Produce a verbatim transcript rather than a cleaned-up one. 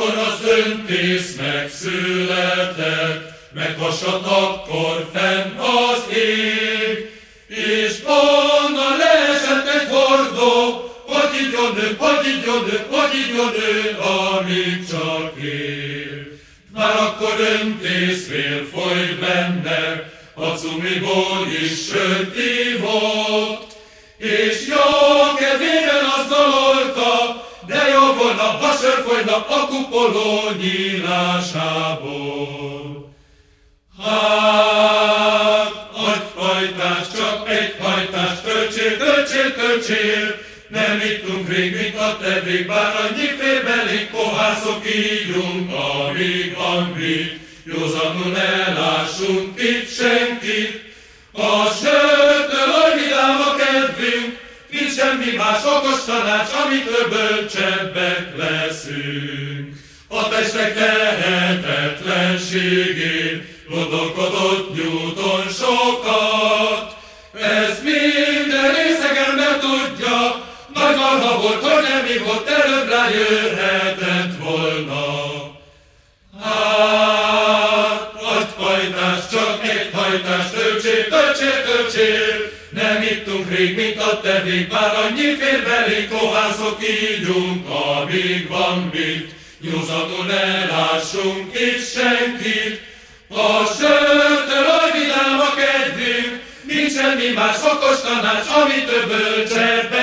amikor az döntés megszületett, meghasad akkor fenn az ég, és onnan leesett egy hordó, hogy igyon nő, hogy igyon nő, hogy igyon nő, amíg csak él. Már akkor öntészvér folyt benne, a cumiból is sört ívott, és jó kedvében azt dalolta, de jó volna, ha sör folyna a kupoló nyílásából. Hát, agyhajtás, csak egy hajtás, töltsél, töltsél, töltsél, nem ittunk rég, mint a tevék, bár annyi fér belénk, kohászok ígyunk, amíg van mit. Józanul ne lássunk itt senkit, a sörtől oly vidám a kedvünk, nincs semmi más okos tanács, amitől bölcsebbek leszünk. A testek tehetetlenségén gondolkodott Newton sokat, ezt minden részeg ember tudja, nagy marha volt, hogy nem ívott, előbb rájöhetett volna. Hát, agyhajtás, csak egy hajtás, töltsél, töltsél, töltsél, nem ittunk rég, mint a tevék, bár annyi fér belénk, kohászok ígyunk, amíg van mit. Nyugodtul ne lássunk itt senkit, a sörtől oly vidám a kedvünk, nincs semmi más okos tanács, amitől bölcsebb